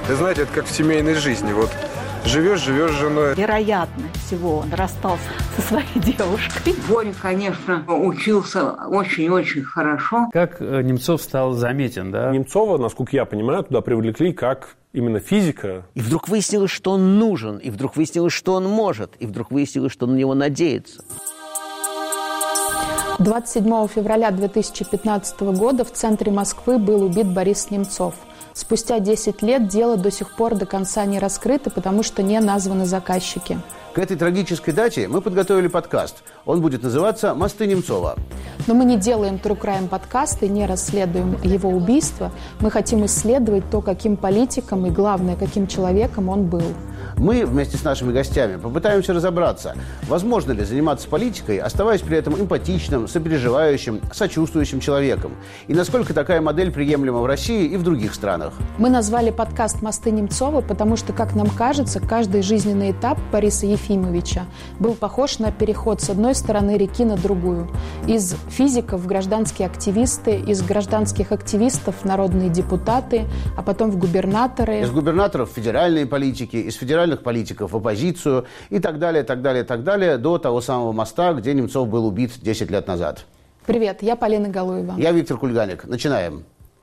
Вы знаете, это как в семейной жизни. Вот живешь с женой. Вероятно всего, он расстался со своей девушкой. Боря, конечно, учился очень-очень хорошо. Как Немцов стал заметен, да? Немцова, насколько я понимаю, туда привлекли как именно физика. И вдруг выяснилось, что он нужен, и вдруг выяснилось, что он может, и вдруг выяснилось, что на него надеется. 27 февраля 2015 года в центре Москвы был убит Борис Немцов. Спустя 10 лет дело до сих пор до конца не раскрыто, потому что не названы заказчики. К этой трагической дате мы подготовили подкаст. Он будет называться «Мосты Немцова». Но мы не делаем True Crime подкасты, не расследуем его убийство. Мы хотим исследовать то, каким политиком и, главное, каким человеком он был. Мы вместе с нашими гостями попытаемся разобраться, возможно ли заниматься политикой, оставаясь при этом эмпатичным, сопереживающим, сочувствующим человеком. И насколько такая модель приемлема в России и в других странах. Мы назвали подкаст «Мосты Немцова», потому что, как нам кажется, каждый жизненный этап Бориса Ефимовича был похож на переход с одной стороны реки на другую. Из физиков в гражданские активисты, из гражданских активистов в народные депутаты, а потом в губернаторы. Из губернаторов в федеральные политики, из федеральных политиков в оппозицию и так далее, так далее, так далее, до того самого моста, где Немцов был убит 10 лет назад. Привет, я Полина Галуева. Я Виктор Кульганик. Начинаем.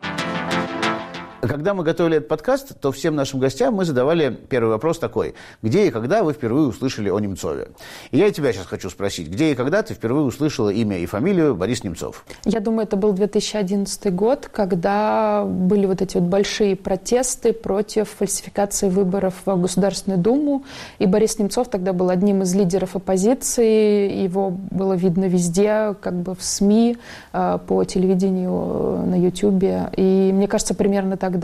Когда мы готовили этот подкаст, то всем нашим гостям мы задавали первый вопрос такой. Где и когда вы впервые услышали о Немцове? И я и тебя сейчас хочу спросить. Где и когда ты впервые услышала имя и фамилию Борис Немцов? Я думаю, это был 2011 год, когда были вот эти вот большие протесты против фальсификации выборов в Государственную Думу. И Борис Немцов тогда был одним из лидеров оппозиции. Его было видно везде, как бы в СМИ, по телевидению, на Ютьюбе. И мне кажется, примерно так.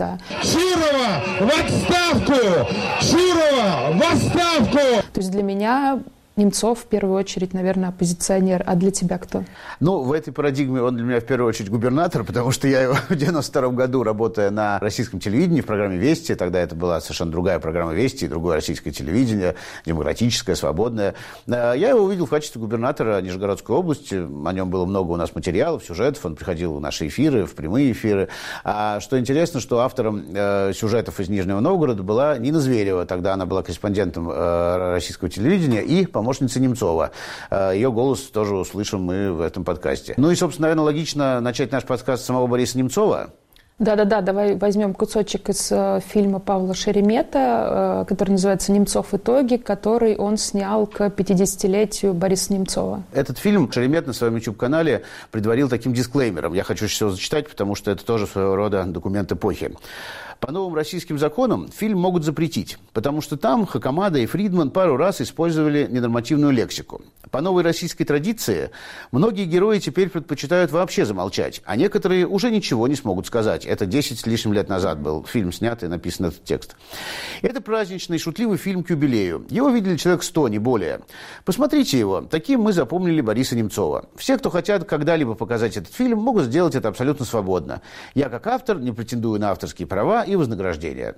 Шурова в отставку! Шурова в отставку! То есть для меня Немцов в первую очередь, наверное, оппозиционер. А для тебя кто? Ну, в этой парадигме он для меня в первую очередь губернатор, потому что я его в 92 году, работая на российском телевидении в программе «Вести», тогда это была совершенно другая программа «Вести», другое российское телевидение, демократическое, свободное. Я его увидел в качестве губернатора Нижегородской области. О нем было много у нас материалов, сюжетов. Он приходил в наши эфиры, в прямые эфиры. А что интересно, что автором сюжетов из Нижнего Новгорода была Нина Зверева. Тогда она была корреспондентом российского телевидения и помощница Немцова. Ее голос тоже услышим мы в этом подкасте. Ну и, собственно, наверное, логично начать наш подкаст с самого Бориса Немцова. Да-да-да, давай возьмем кусочек из фильма Павла Шеремета, который называется «Немцов. Итоги», который он снял к 50-летию Бориса Немцова. Этот фильм Шеремет на своем YouTube-канале предварил таким дисклеймером. Я хочу сейчас его зачитать, потому что это тоже своего рода документ эпохи. По новым российским законам фильм могут запретить, потому что там Хакамада и Фридман пару раз использовали ненормативную лексику. По новой российской традиции многие герои теперь предпочитают вообще замолчать, а некоторые уже ничего не смогут сказать. Это 10 с лишним лет назад был фильм снят и написан этот текст. Это праздничный, шутливый фильм к юбилею. Его видели человек 100, не более. Посмотрите его. Таким мы запомнили Бориса Немцова. Все, кто хотят когда-либо показать этот фильм, могут сделать это абсолютно свободно. Я, как автор, не претендую на авторские права и вознаграждения.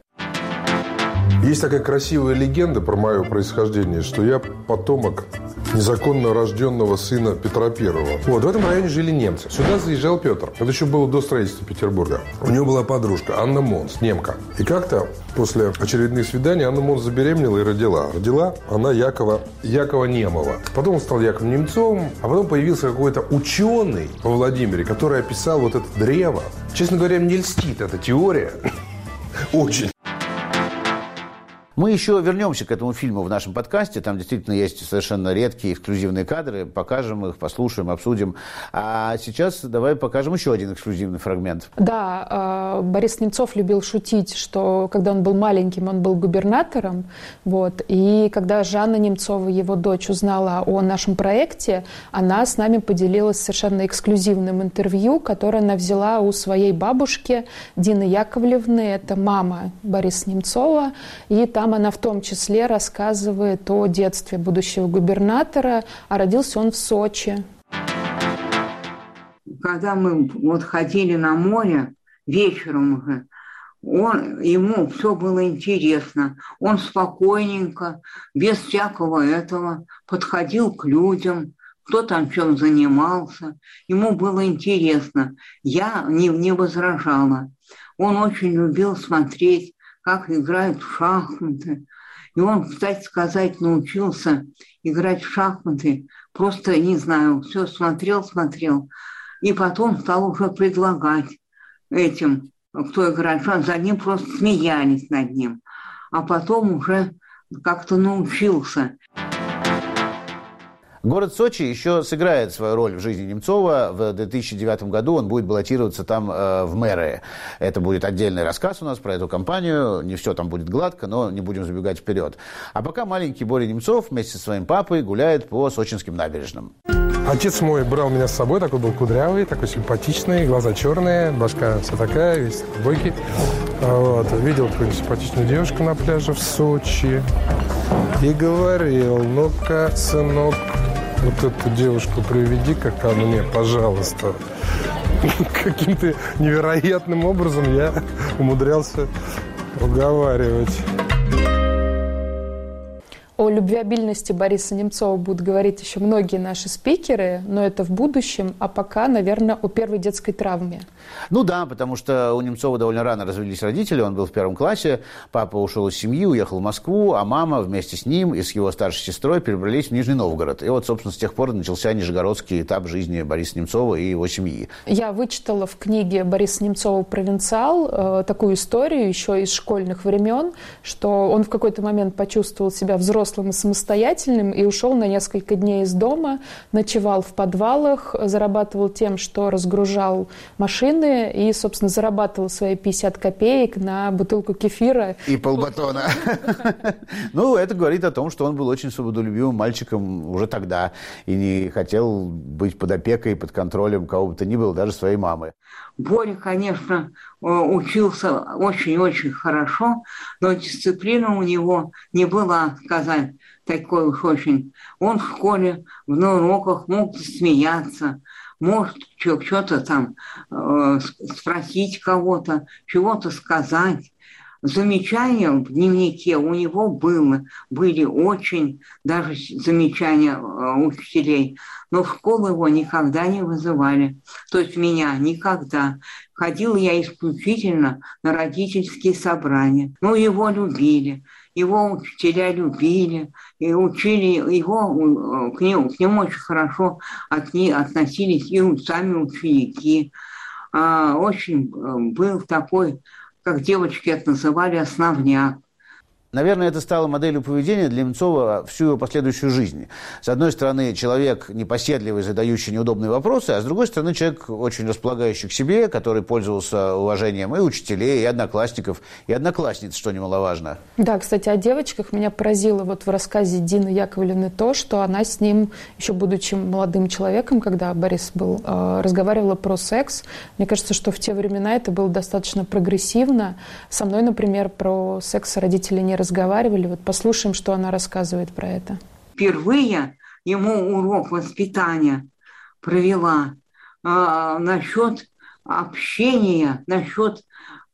Есть такая красивая легенда про мое происхождение, что я потомок незаконно рожденного сына Петра Первого. Вот, в этом районе жили немцы. Сюда заезжал Петр. Это еще было до строительства Петербурга. У него была подружка Анна Монс, немка. И как-то после очередных свиданий Анна Монс забеременела и родила. Родила она Якова Немова. Потом он стал Яковом Немцовым, а потом появился какой-то ученый во Владимире, который описал вот это древо. Честно говоря, мне льстит эта теория. Очень. Мы еще вернемся к этому фильму в нашем подкасте. Там действительно есть совершенно редкие эксклюзивные кадры. Покажем их, послушаем, обсудим. А сейчас давай покажем еще один эксклюзивный фрагмент. Да, Борис Немцов любил шутить, что когда он был маленьким, он был губернатором. Вот, и когда Жанна Немцова, его дочь, узнала о нашем проекте, она с нами поделилась совершенно эксклюзивным интервью, которое она взяла у своей бабушки Дины Яковлевны. Это мама Бориса Немцова. И там она в том числе рассказывает о детстве будущего губернатора, а родился он в Сочи. Когда мы вот ходили на море вечером уже, ему все было интересно. Он спокойненько, без всякого этого, подходил к людям, кто там чем занимался. Ему было интересно. Я не возражала. Он очень любил смотреть как играют в шахматы. И он, кстати сказать, научился играть в шахматы. Просто, не знаю, все смотрел. И потом стал уже предлагать этим, кто играет в шахматы. За ним просто смеялись над ним. А потом уже как-то научился. Город Сочи еще сыграет свою роль в жизни Немцова. В 2009 году он будет баллотироваться там в мэры. Это будет отдельный рассказ у нас про эту кампанию. Не все там будет гладко, но не будем забегать вперед. А пока маленький Боря Немцов вместе со своим папой гуляет по сочинским набережным. Отец мой брал меня с собой, такой был кудрявый, такой симпатичный, глаза черные, башка вся такая, весь бойкий. Вот. Видел какую-нибудь симпатичную девушку на пляже в Сочи и говорил: ну-ка, сынок, вот эту девушку приведи-ка ко мне, пожалуйста. Каким-то невероятным образом я умудрялся уговаривать. О любвеобильности Бориса Немцова будут говорить еще многие наши спикеры, но это в будущем, а пока, наверное, о первой детской травме. Ну да, потому что у Немцова довольно рано развелись родители, он был в 1 классе, папа ушел из семьи, уехал в Москву, а мама вместе с ним и с его старшей сестрой перебрались в Нижний Новгород. И вот, собственно, с тех пор начался нижегородский этап жизни Бориса Немцова и его семьи. Я вычитала в книге Бориса Немцова «Провинциал» такую историю еще из школьных времен, что он в какой-то момент почувствовал себя взрослым и самостоятельным и ушел на несколько дней из дома, ночевал в подвалах, зарабатывал тем, что разгружал машины и, собственно, зарабатывал свои 50 копеек на бутылку кефира. И полбатона. Ну, это говорит о том, что он был очень свободолюбивым мальчиком уже тогда и не хотел быть под опекой, под контролем кого бы то ни было, даже своей мамы. Боря, конечно, учился очень-очень хорошо, но дисциплина у него не была, сказать, такой уж очень. Он в школе, на уроках мог смеяться, может что-то там спросить кого-то, чего-то сказать. Замечания в дневнике у него были очень, даже замечания учителей, но в школу его никогда не вызывали. То есть меня никогда. Ходила я исключительно на родительские собрания. Ну, его любили, его учителя любили, и учили его, к нему очень хорошо относились и сами ученики. Очень был такой, как девочки это называли, основняк. Наверное, это стало моделью поведения для Немцова всю его последующую жизнь. С одной стороны, человек непоседливый, задающий неудобные вопросы, а с другой стороны, человек очень располагающий к себе, который пользовался уважением и учителей, и одноклассников, и одноклассниц, что немаловажно. Да, кстати, о девочках меня поразило вот в рассказе Дины Яковлевны то, что она с ним, еще будучи молодым человеком, когда Борис был, разговаривала про секс. Мне кажется, что в те времена это было достаточно прогрессивно. Со мной, например, про секс родители не разговаривали. Вот послушаем, что она рассказывает про это. Впервые ему урок воспитания провела насчет общения, насчет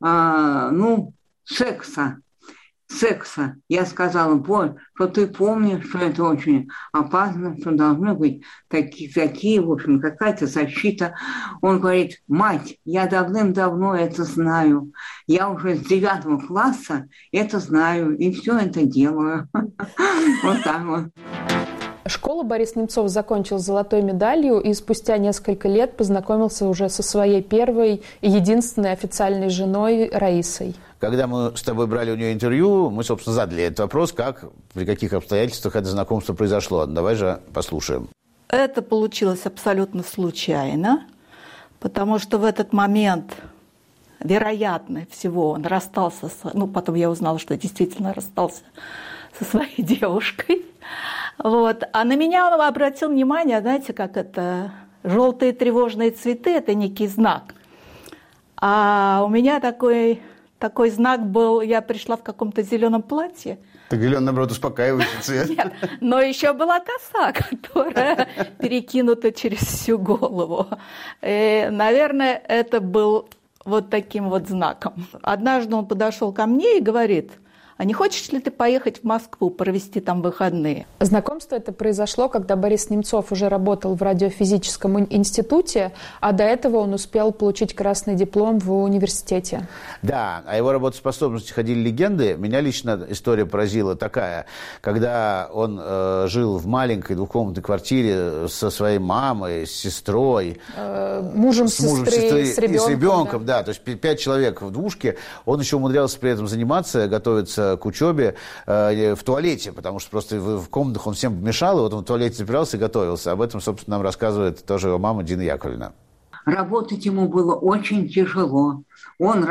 секса. Я сказала: Борь, что ты помнишь, что это очень опасно, что должны быть такие, в общем, какая-то защита. Он говорит: мать, я давным-давно это знаю. Я уже с 9 класса это знаю, и все это делаю. Вот так вот. Школу Борис Немцов закончил с золотой медалью и спустя несколько лет познакомился уже со своей первой и единственной официальной женой Раисой. Когда мы с тобой брали у нее интервью, мы, собственно, задали этот вопрос, при каких обстоятельствах это знакомство произошло. Давай же послушаем. Это получилось абсолютно случайно, потому что в этот момент, вероятно всего, он расстался, потом я узнала, что действительно расстался со своей девушкой. Вот. А на меня обратил внимание, знаете, как это, желтые тревожные цветы – это некий знак. А у меня такой знак был, я пришла в каком-то зеленом платье. Так зеленый, наоборот, успокаивающий цвет. Нет, но еще была коса, которая перекинута через всю голову. И, наверное, это был вот таким вот знаком. Однажды он подошел ко мне и говорит: а не хочешь ли ты поехать в Москву, провести там выходные? Знакомство это произошло, когда Борис Немцов уже работал в радиофизическом институте, а до этого он успел получить красный диплом в университете. Да, о его работоспособности ходили легенды. Меня лично история поразила такая, когда он жил в маленькой двухкомнатной квартире со своей мамой, с сестрой, мужем сестры, с ребенком. И с ребенком, да, то есть 5 человек в двушке. Он еще умудрялся при этом заниматься, готовиться к учебе в туалете, потому что просто в комнатах он всем мешал, и вот он в туалете запирался и готовился. Об этом, собственно, нам рассказывает тоже его мама Дина Яковлевна. Работать ему было очень тяжело. Он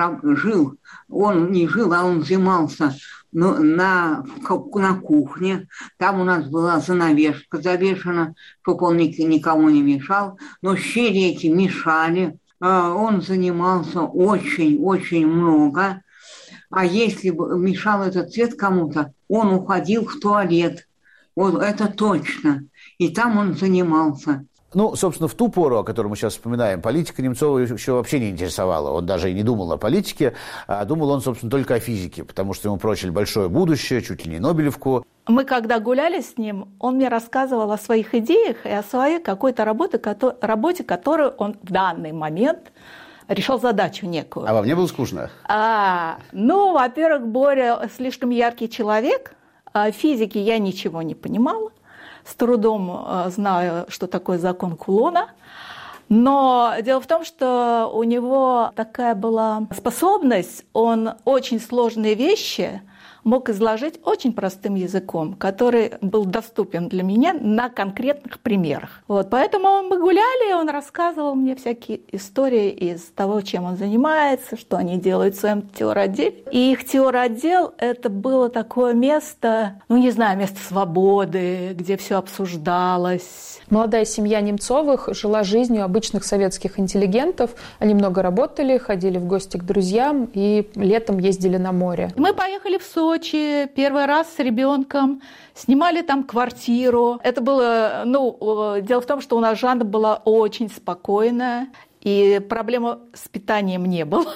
занимался на кухне. Там у нас была занавеска завешена, чтобы он никому не мешал. Но щели эти мешали. Он занимался очень-очень много. А если бы мешал этот цвет кому-то, он уходил в туалет. Вот это точно. И там он занимался. Ну, собственно, в ту пору, о которой мы сейчас вспоминаем, политика Немцова еще вообще не интересовала. Он даже и не думал о политике, а думал он, собственно, только о физике, потому что ему прочили большое будущее, чуть ли не Нобелевку. Мы когда гуляли с ним, он мне рассказывал о своих идеях и о своей какой-то работе, которую он в данный момент решил задачу некую. А вам не было скучно? Во-первых, Боря слишком яркий человек. В физике я ничего не понимала. С трудом знаю, что такое закон Кулона. Но дело в том, что у него такая была способность, он очень сложные вещи мог изложить очень простым языком, который был доступен для меня на конкретных примерах. Вот, поэтому мы гуляли, он рассказывал мне всякие истории из того, чем он занимается, что они делают в своем теоротделе. И их теоротдел – это было такое место, место свободы, где все обсуждалось. Молодая семья Немцовых жила жизнью обычных советских интеллигентов. Они много работали, ходили в гости к друзьям и летом ездили на море. Мы поехали в Сочи первый раз с ребенком, снимали там квартиру. Это было, дело в том, что у нас Жанна была очень спокойная, и проблемы с питанием не было.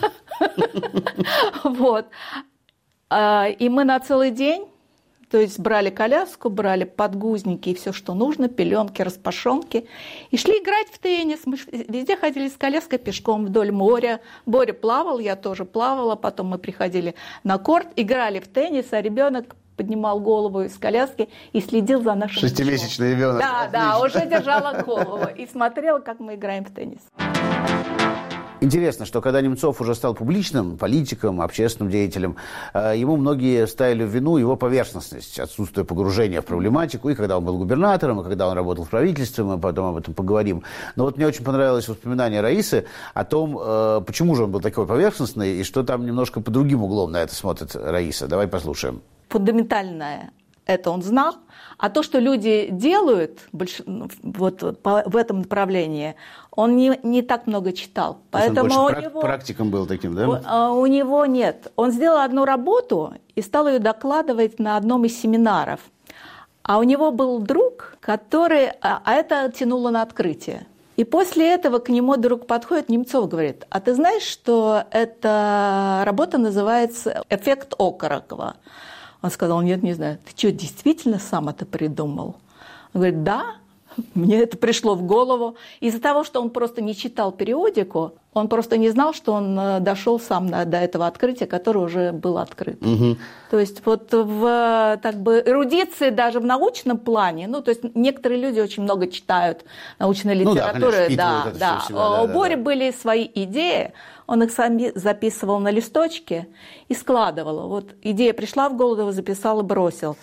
Вот. И мы на целый день, то есть брали коляску, брали подгузники и все, что нужно, пеленки, распашонки, и шли играть в теннис. Мы везде ходили с коляской пешком вдоль моря. Боря плавал, я тоже плавала. Потом мы приходили на корт, играли в теннис, а ребенок поднимал голову из коляски и следил за нашим пешком. 6-месячный ребенок. Да, уже держала голову и смотрела, как мы играем в теннис. Интересно, что когда Немцов уже стал публичным политиком, общественным деятелем, ему многие ставили в вину его поверхностность, отсутствие погружения в проблематику, и когда он был губернатором, и когда он работал в правительстве, мы потом об этом поговорим. Но вот мне очень понравилось воспоминание Раисы о том, почему же он был такой поверхностный, и что там немножко по другим углом на это смотрит Раиса. Давай послушаем. Фундаментальное это он знал, а то, что люди делают в этом направлении, он не так много читал. Поэтому он больше практиком был таким, да? У него нет. Он сделал одну работу и стал ее докладывать на одном из семинаров. А у него был друг, который... А это тянуло на открытие. И после этого к нему друг подходит, Немцов говорит: а ты знаешь, что эта работа называется «Эффект Окорокова»? Он сказал: нет, не знаю. Ты что, действительно сам это придумал? Он говорит: да, мне это пришло в голову. Из-за того, что он просто не читал периодику, он просто не знал, что он дошел сам до этого открытия, которое уже было открыто. Угу. То есть вот в эрудиции даже в научном плане, то есть некоторые люди очень много читают научной литературы. У Бори были свои идеи, он их сам записывал на листочке и складывал. Вот идея пришла в голову, записал и бросил.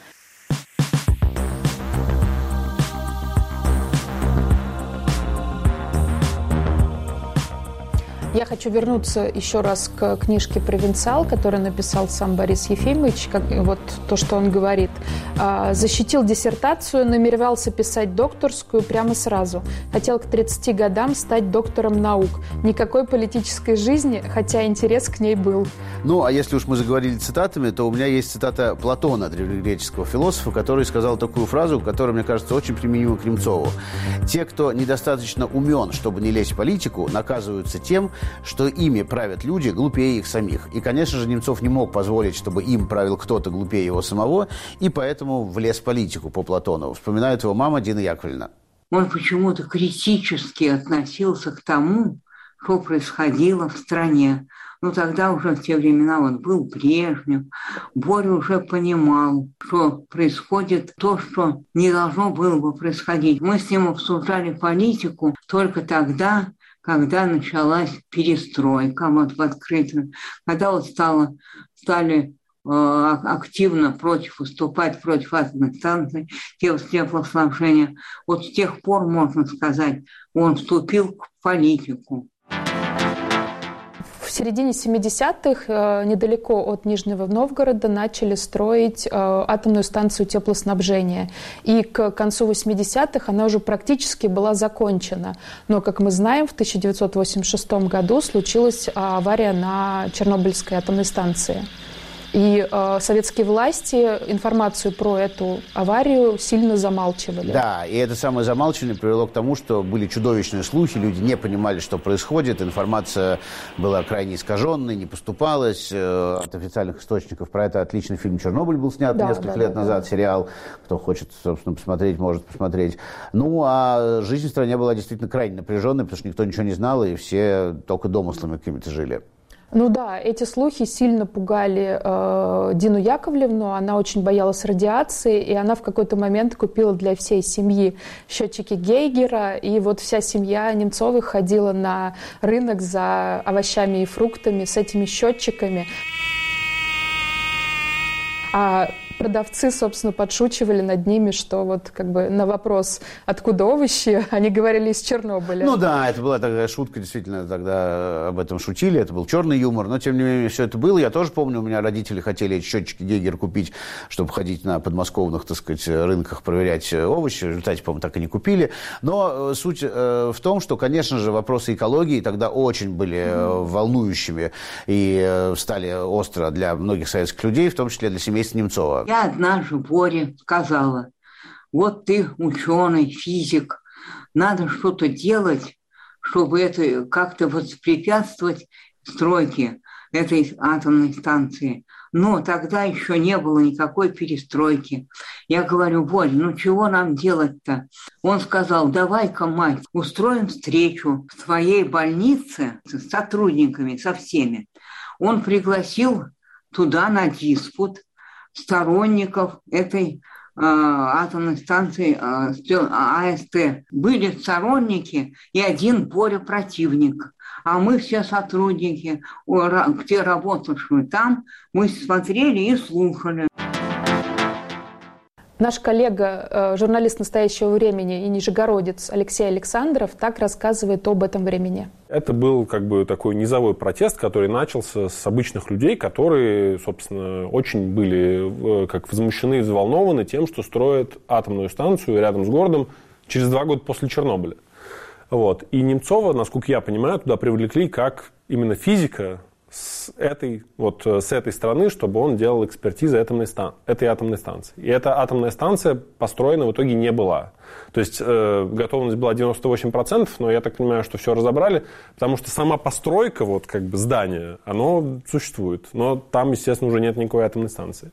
Я хочу вернуться еще раз к книжке «Провинциал», которую написал сам Борис Ефимович. Вот то, что он говорит. Защитил диссертацию, намеревался писать докторскую прямо сразу. Хотел к 30 годам стать доктором наук. Никакой политической жизни, хотя интерес к ней был. Ну, а если уж мы заговорили цитатами, то у меня есть цитата Платона, древнегреческого философа, который сказал такую фразу, которая, мне кажется, очень применима к Немцову. «Те, кто недостаточно умен, чтобы не лезть в политику, наказываются тем, что ими правят люди глупее их самих. И, конечно же, Немцов не мог позволить, чтобы им правил кто-то глупее его самого, и поэтому влез в политику по Платонову. Вспоминает его мама Дина Яковлевна. Он почему-то критически относился к тому, что происходило в стране. Но тогда уже в те времена он был Брежнев. Боря уже понимал, что происходит то, что не должно было бы происходить. Мы с ним обсуждали политику только тогда, когда началась перестройка вот в открытую, когда вот стали активно выступать против атомных станций, теплоснабжения. Вот с тех пор, можно сказать, он вступил в политику. В середине 70-х недалеко от Нижнего Новгорода начали строить атомную станцию теплоснабжения. И к концу 80-х она уже практически была закончена. Но, как мы знаем, в 1986 году случилась авария на Чернобыльской атомной станции. И советские власти информацию про эту аварию сильно замалчивали. Да, и это самое замалчивание привело к тому, что были чудовищные слухи, люди не понимали, что происходит, информация была крайне искаженной, не поступалась от официальных источников. Про это отличный фильм «Чернобыль» был снят несколько лет назад, сериал. Кто хочет, собственно, посмотреть, может посмотреть. Ну, а жизнь в стране была действительно крайне напряженной, потому что никто ничего не знал, и все только домыслами какими-то жили. Ну да, эти слухи сильно пугали Дину Яковлевну, она очень боялась радиации, и она в какой-то момент купила для всей семьи счетчики Гейгера, и вот вся семья Немцовых ходила на рынок за овощами и фруктами с этими счетчиками. А продавцы, собственно, подшучивали над ними, что вот как бы на вопрос, откуда овощи, они говорили из Чернобыля. Ну да, это была такая шутка, действительно, тогда об этом шутили, это был черный юмор, но тем не менее все это было. Я тоже помню, у меня родители хотели эти счетчики Гейгер купить, чтобы ходить на подмосковных, так сказать, рынках, проверять овощи. В результате, по-моему, так и не купили. Но суть в том, что, конечно же, вопросы экологии тогда очень были волнующими и стали остро для многих советских людей, в том числе для семейства Немцова. Я однажды Боре сказала: вот ты ученый, физик, надо что-то делать, чтобы это как-то воспрепятствовать стройке этой атомной станции. Но тогда еще не было никакой перестройки. Я говорю: Борь, ну чего нам делать-то? Он сказал: давай-ка, мать, устроим встречу в твоей больнице с сотрудниками, со всеми. Он пригласил туда на диспут сторонников этой атомной станции АСТ. Были сторонники и один Боря противник. А мы все сотрудники, те работавшие там, мы смотрели и слушали. Наш коллега, журналист «Настоящего времени» и нижегородец Алексей Александров так рассказывает об этом времени. Это был как бы такой низовой протест, который начался с обычных людей, которые, собственно, очень были как возмущены и взволнованы тем, что строят атомную станцию рядом с городом через 2 года после Чернобыля. Вот. И Немцова, насколько я понимаю, туда привлекли как именно физика с этой стороны, чтобы он делал экспертизу этой атомной станции. И эта атомная станция построена в итоге не была. То есть готовность была 98%, но я так понимаю, что все разобрали, потому что сама постройка здания, оно существует. Но там, естественно, уже нет никакой атомной станции.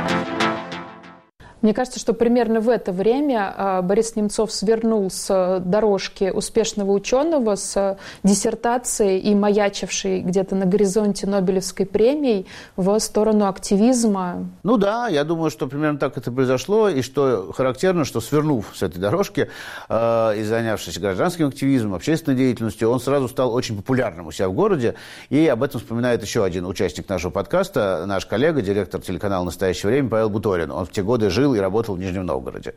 Мне кажется, что примерно в это время Борис Немцов свернул с дорожки успешного ученого с диссертацией и маячившей где-то на горизонте Нобелевской премии в сторону активизма. Ну да, я думаю, что примерно так это произошло. И что характерно, что свернув с этой дорожки и занявшись гражданским активизмом, общественной деятельностью, он сразу стал очень популярным у себя в городе. И об этом вспоминает еще один участник нашего подкаста, наш коллега, директор телеканала «Настоящее время» Павел Буторин. Он в те годы жил и работал в Нижнем Новгороде.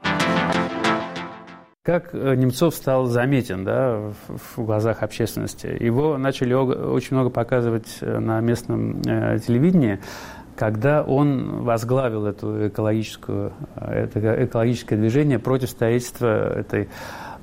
Как Немцов стал заметен, в глазах общественности? Его начали очень много показывать на местном телевидении, когда он возглавил это экологическое движение против строительства этой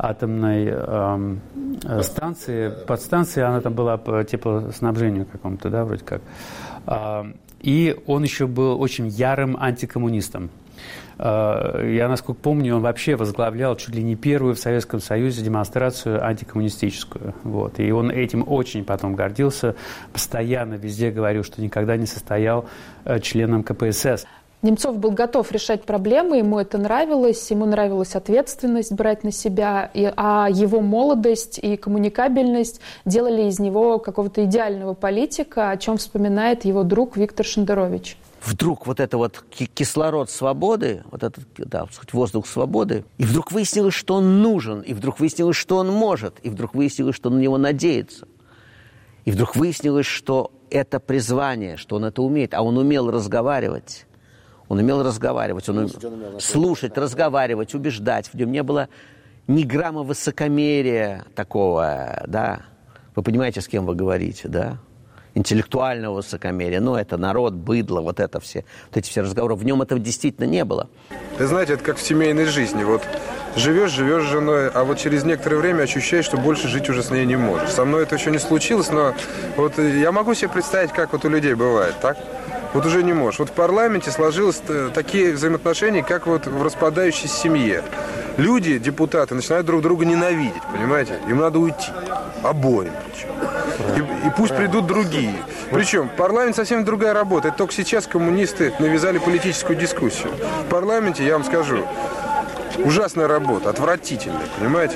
атомной станции, подстанции, она там была по теплоснабжению какому-то, да, вроде как. И он еще был очень ярым антикоммунистом. Я, насколько помню, он вообще возглавлял чуть ли не первую в Советском Союзе демонстрацию антикоммунистическую. Вот. И он этим очень потом гордился, постоянно везде говорил, что никогда не состоял членом КПСС. Немцов был готов решать проблемы, ему это нравилось, ему нравилась ответственность брать на себя, а его молодость и коммуникабельность делали из него какого-то идеального политика, о чем вспоминает его друг Виктор Шендерович. Вдруг вот это вот кислород свободы, вот этот, да, воздух свободы, и вдруг выяснилось, что он нужен, и вдруг выяснилось, что он может, и вдруг выяснилось, что он на него надеется. И вдруг выяснилось, что это призвание, что он это умеет, а он умел разговаривать. Он умел разговаривать, он умел слушать, разговаривать, убеждать. В нем не было ни грамма высокомерия такого, да. Вы понимаете, с кем вы говорите, да? Интеллектуального высокомерия. Ну, это народ, быдло, вот это все. Вот эти все разговоры. В нем этого действительно не было. Вы знаете, это как в семейной жизни. Вот живешь с женой, а вот через некоторое время ощущаешь, что больше жить уже с ней не можешь. Со мной это еще не случилось, но вот я могу себе представить, как вот у людей бывает, так? Вот уже не можешь. Вот в парламенте сложились такие взаимоотношения, как вот в распадающейся семье. Люди, депутаты, начинают друг друга ненавидеть, понимаете? Им надо уйти. Обоим причем. И пусть придут другие. Причем парламент совсем другая работа. Это только сейчас коммунисты навязали политическую дискуссию. В парламенте, я вам скажу, ужасная работа, отвратительная, понимаете?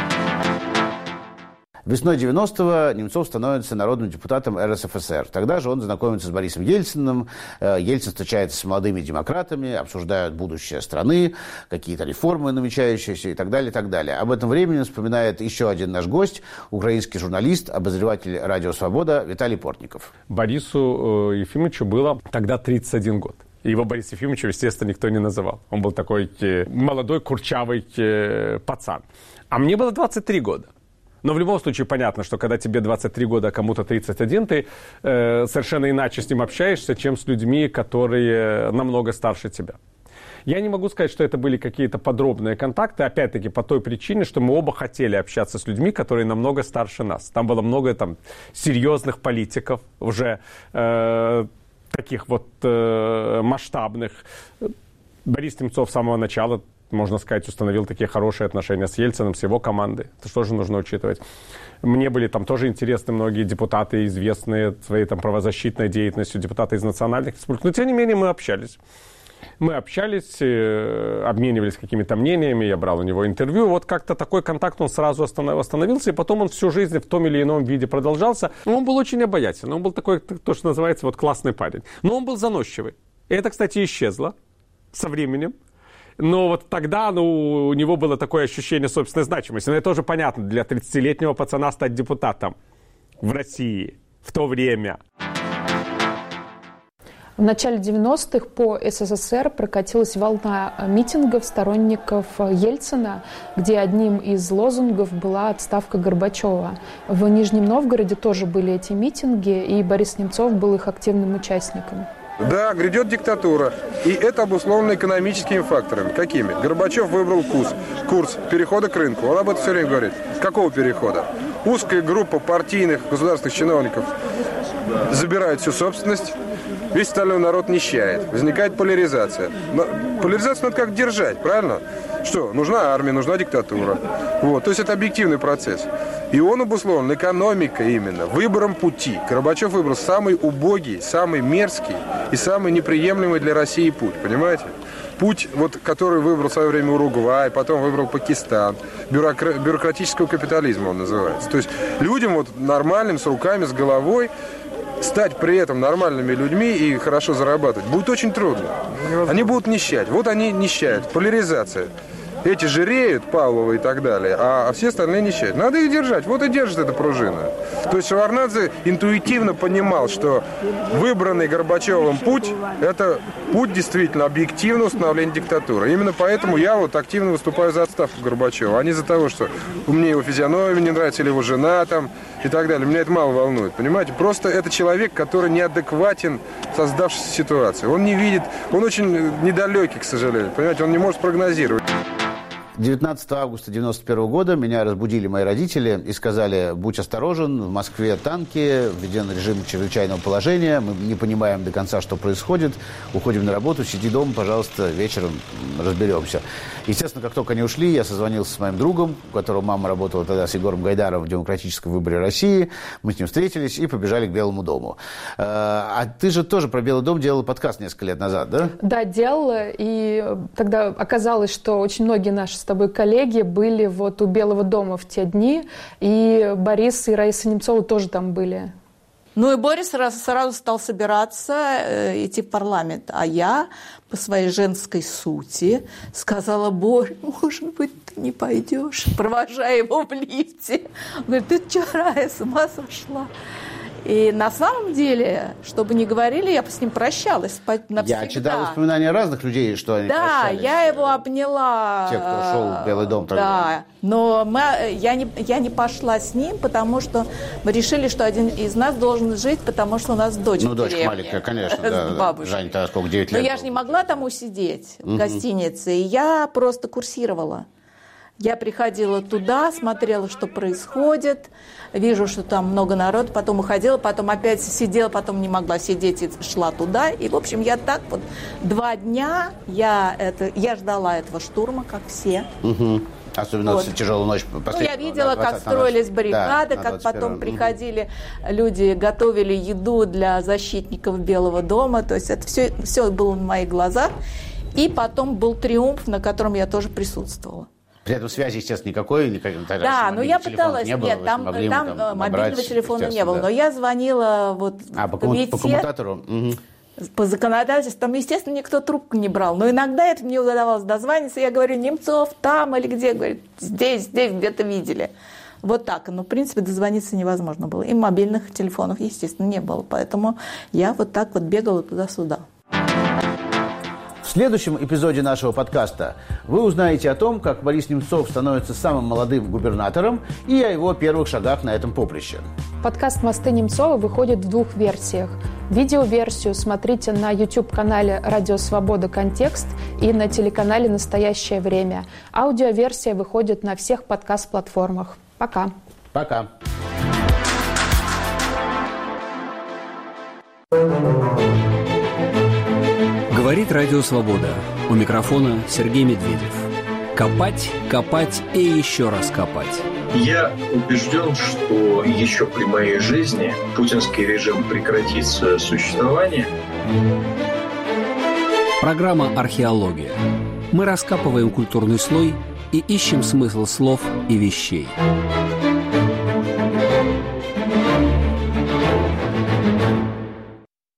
Весной 90-го Немцов становится народным депутатом РСФСР. Тогда же он знакомится с Борисом Ельциным. Ельцин встречается с молодыми демократами, обсуждают будущее страны, какие-то реформы намечающиеся и так далее, и так далее. Об этом времени вспоминает еще один наш гость, украинский журналист, обозреватель «Радио Свобода» Виталий Портников. Борису Ефимовичу было тогда 31 год. Его Борис Ефимовичем, естественно, никто не называл. Он был такой молодой, курчавый пацан. А мне было 23 года. Но в любом случае понятно, что когда тебе 23 года, а кому-то 31, ты совершенно иначе с ним общаешься, чем с людьми, которые намного старше тебя. Я не могу сказать, что это были какие-то подробные контакты, опять-таки по той причине, что мы оба хотели общаться с людьми, которые намного старше нас. Там было много серьезных политиков, уже таких вот масштабных. Борис Немцов с самого начала, можно сказать, установил такие хорошие отношения с Ельциным, с его командой. Это что же нужно учитывать? Мне были там тоже интересны многие депутаты, известные своей правозащитной деятельностью, депутаты из национальных республик. Но, тем не менее, мы общались. Мы общались, обменивались какими-то мнениями, я брал у него интервью. Вот как-то такой контакт, он сразу остановился, и потом он всю жизнь в том или ином виде продолжался. Но он был очень обаятельный, он был такой, то, что называется, классный парень. Но он был заносчивый. И это, кстати, исчезло со временем. Но вот тогда у него было такое ощущение собственной значимости. Но это тоже понятно, для 30-летнего пацана стать депутатом в России в то время. В начале 90-х по СССР прокатилась волна митингов сторонников Ельцина, где одним из лозунгов была отставка Горбачева. В Нижнем Новгороде тоже были эти митинги, и Борис Немцов был их активным участником. Да, грядет диктатура. И это обусловлено экономическими факторами. Какими? Горбачев выбрал курс перехода к рынку. Он об этом все время говорит. Какого перехода? Узкая группа партийных государственных чиновников забирает всю собственность. Весь остальной народ нищает. Возникает поляризация. Но поляризацию надо как держать, правильно? Что? Нужна армия, нужна диктатура. Вот. То есть это объективный процесс. И он обусловлен экономикой именно, выбором пути. Горбачев выбрал самый убогий, самый мерзкий и самый неприемлемый для России путь, понимаете? Путь, который выбрал в свое время Уругвай, потом выбрал Пакистан. Бюрократического капитализма он называется. То есть людям нормальным, с руками, с головой, стать при этом нормальными людьми и хорошо зарабатывать будет очень трудно. Они будут нищать. Вот они нищают. Поляризация. Эти жиреют, Павлова и так далее, а все остальные нищают. Надо их держать. Вот и держит эта пружина. То есть Шеварднадзе интуитивно понимал, что выбранный Горбачевым путь – это путь действительно объективного установления диктатуры. Именно поэтому я активно выступаю за отставку Горбачева, а не за того, что мне его физиономия не нравится или его жена и так далее. Меня это мало волнует, понимаете? Просто это человек, который неадекватен создавшейся ситуации. Он не видит, он очень недалекий, к сожалению, понимаете? Он не может прогнозировать. 19 августа 1991 года меня разбудили мои родители и сказали: будь осторожен, в Москве танки, введен режим чрезвычайного положения, мы не понимаем до конца, что происходит, уходим на работу, сиди дома, пожалуйста, вечером разберемся. Естественно, как только они ушли, я созвонился с моим другом, у которого мама работала тогда с Егором Гайдаровым в «Демократическом выборе России», мы с ним встретились и побежали к Белому дому. А ты же тоже про Белый дом делала подкаст несколько лет назад, да? Да, делала, и тогда оказалось, что очень многие наши с тобой коллеги были вот у Белого дома в те дни, и Борис и Раиса Немцова тоже там были. Ну и Борис сразу стал собираться, идти в парламент. А я по своей женской сути сказала: Борь, может быть, ты не пойдешь, провожая его в лифте. Он говорит: ты что, Рая, с ума сошла? И на самом деле, чтобы не говорили, я с ним прощалась навсегда. Я читал воспоминания разных людей, что они прощались. Да, я его обняла. Те, кто шел в Белый дом тогда. Да, но я не пошла с ним, потому что мы решили, что один из нас должен жить, потому что у нас дочь в деревне. Дочка маленькая, конечно, с бабушкой. Жень, тогда сколько, 9 лет. Но было. я же не могла там усидеть в гостинице, и я просто курсировала. Я приходила туда, смотрела, что происходит, вижу, что там много народу, потом уходила, потом опять сидела, потом не могла сидеть и шла туда. И, в общем, я так вот 2 дня, я ждала этого штурма, как все. Особенно в тяжелую ночь. Я видела, как строились баррикады, как потом приходили люди, готовили еду для защитников Белого дома. То есть это все было на моих глазах. И потом был триумф, на котором я тоже присутствовала. При этом связи, естественно, никакой. Да, но я пыталась. Нет, там мобильного телефона не было. Но я звонила по коммутатору? По законодательству. Там, естественно, никто трубку не брал. Но иногда это мне удавалось дозвониться. Я говорю: Немцов там или где? Говорит: здесь, где-то видели. Вот так. Но, в принципе, дозвониться невозможно было. И мобильных телефонов, естественно, не было. Поэтому я вот так вот бегала туда-сюда. В следующем эпизоде нашего подкаста вы узнаете о том, как Борис Немцов становится самым молодым губернатором, и о его первых шагах на этом поприще. Подкаст «Мосты Немцова» выходит в 2 версиях. Видеоверсию смотрите на YouTube-канале «Радио Свобода. Контекст» и на телеканале «Настоящее время». Аудиоверсия выходит на всех подкаст-платформах. Пока. Пока. Говорит Радио Свобода. У микрофона Сергей Медведев. Копать, копать и еще раз копать. Я убежден, что еще при моей жизни путинский режим прекратит свое существование. Программа «Археология». Мы раскапываем культурный слой и ищем смысл слов и вещей.